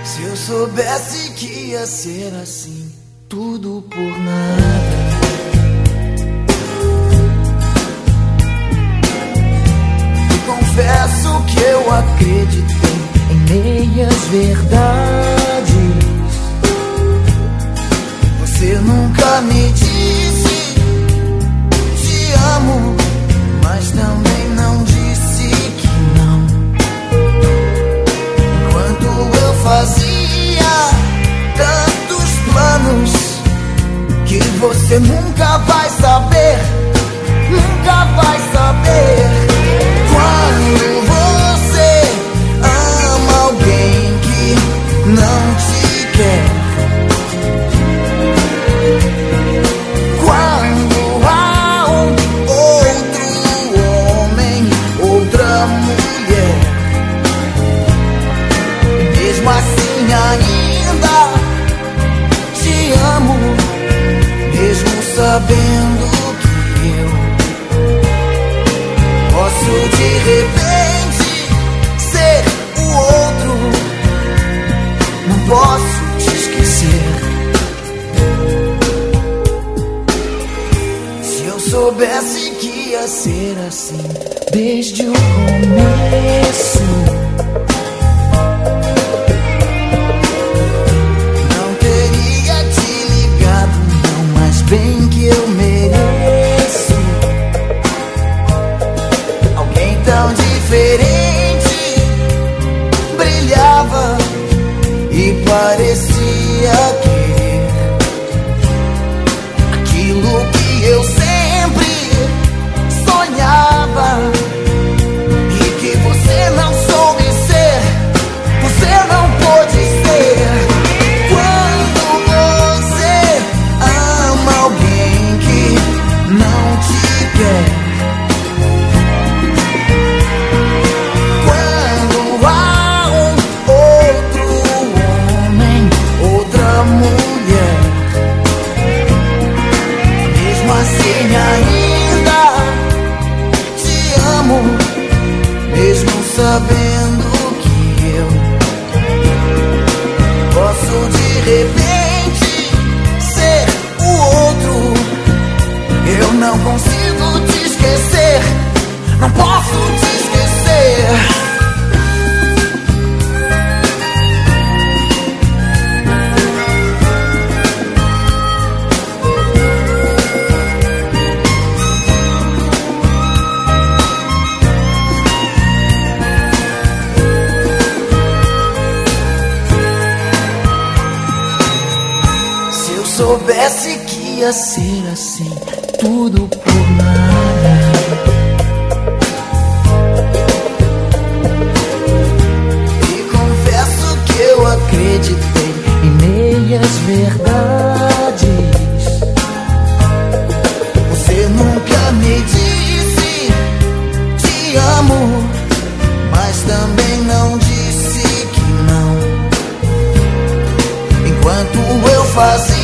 Se eu soubesse que ia ser assim, tudo por nada. E confesso que eu acreditei em meias verdades. Você nunca me disse te amo, mas também não disse que não. Enquanto eu fazia tantos planos que você nunca vai saber, nunca vai saber. Quando você ama alguém que não te quer, quando há um outro homem, outra mulher, mesmo assim ainda te amo, mesmo sabendo que eu posso de repente ser o outro. Não posso te esquecer. Se eu soubesse que ia ser assim desde o começo, não teria te ligado não, mas bem que eu mereço alguém tão diferente. Brilhava e parecia querer aquilo que eu sempre sonhava e que você não soube ser, você não pôde ser. Quando você ama alguém que não te quer, quando há um outro homem, outra mulher, mesmo assim ainda te amo, mesmo sabendo que eu posso de repente ser o outro. Eu não consigo te esquecer, não posso te esquecer. Se eu soubesse que ia ser assim, tudo por nada. E confesso que eu acreditei em meias verdades. Você nunca me disse te amo, mas também não disse que não. Enquanto eu fazia